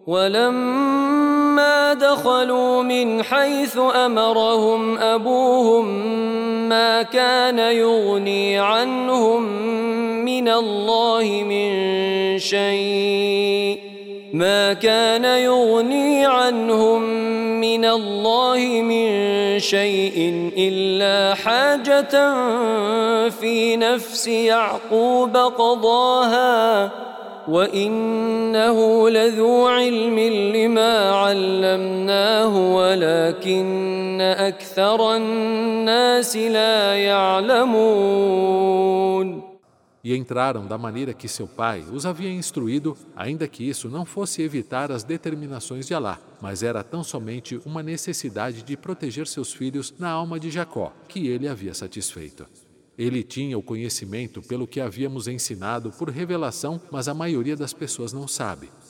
ولما دخلوا من حيث أمرهم أبوهم ما كان يغني عنهم من الله من شيء إلا حاجة في نفس يعقوب قضاها وإنه لذو علم لما علمناه ولكن أكثر الناس لا يعلمون. E entraram da maneira que seu pai os havia instruído, ainda que isso não fosse evitar as determinações de Alá, mas era tão somente uma necessidade de proteger seus filhos na alma de Jacó, que ele havia satisfeito. Ele tinha o conhecimento pelo que havíamos ensinado por revelação, mas a maioria das pessoas não sabe.